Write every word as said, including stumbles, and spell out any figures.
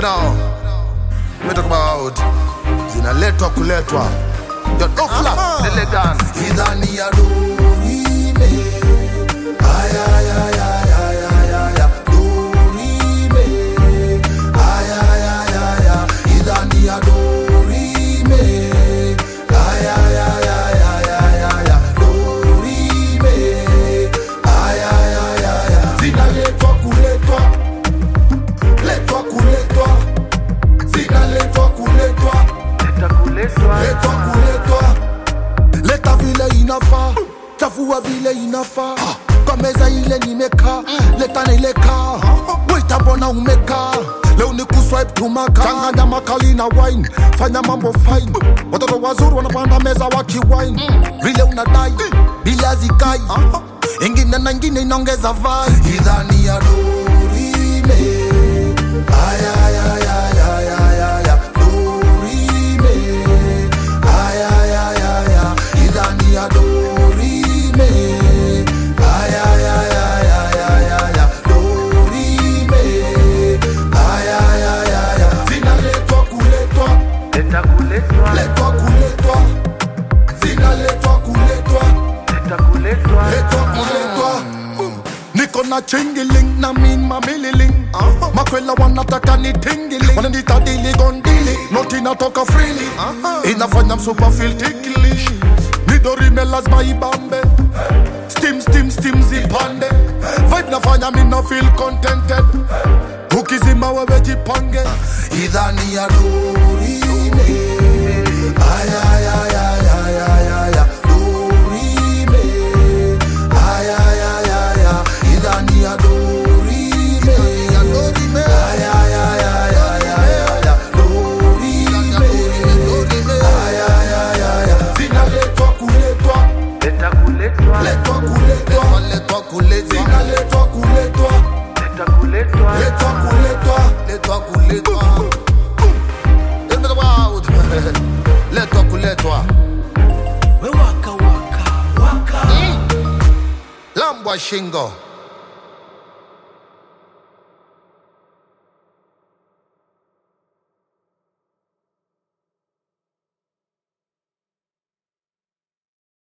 You know, we talk about zinaletwa kuletwa. Yo, no flap, elegant. Idhani ya dorime, ay ay ay ay ay ay ay, dorime, ay ay ay ay ay. Idhani ya dorime, ay ay ay ay ay ay ay, dorime, ay ay ay ay ay. Zinaletwa kuletwa, letwa kuletwa, zinaletwa kuletwa, Leta kuletwa, letwa kuletwa. Leta vile inafaa, chafua vile inafaa. Kwa meza ile nimekaa, leta nileka. Wita mbona umekaa, leo ni kuswipe tumaka. Changanya makali na wine, fanya mambo fine. Watoto wazuri wanapanda meza wakiwine. Vile unadai, bila hazikai. Ingine na ingine inaongeza vibe. Idhani ya dorime, ay ay ay ay ay ay ay, dorime, ay ay ay ay ay. Idhani ya dorime, ay ay ay ay ay ay ay, dorime, ay ay ay ay ay. Zinaletwa kuletwa, leta kuletwa, letwa kuletwa, zinaletwa kuletwa, leta kuletwa, letwa kuletwa. Niko na chingiling na min mamililing. Makwela wanataka ni tingiling, wananita dili gondili, not inatoka freely. Inafanya msupa feel ticklish. Nidorime lazima ibambe, steam steam steam zipande. Vibe nafanya mi na feel contented, ukizima wewe jipange. Idhani ya dorime, ay ay ay ay ay ay ay, dorime, ay ay ay ay ay. Idhani ya dorime, ay ay ay ay ay ay ay, dorime, ay ay ay ay ay. Zinaletwa kuletwa, leta kuletwa, letwa kuletwa, letwa kuletwa, zinaletwa kuletwa, leta kuletwa, letwa kuletwa, letwa kuletwa. Letwa kuletwa. We waka waka waka. Lambwa shingo.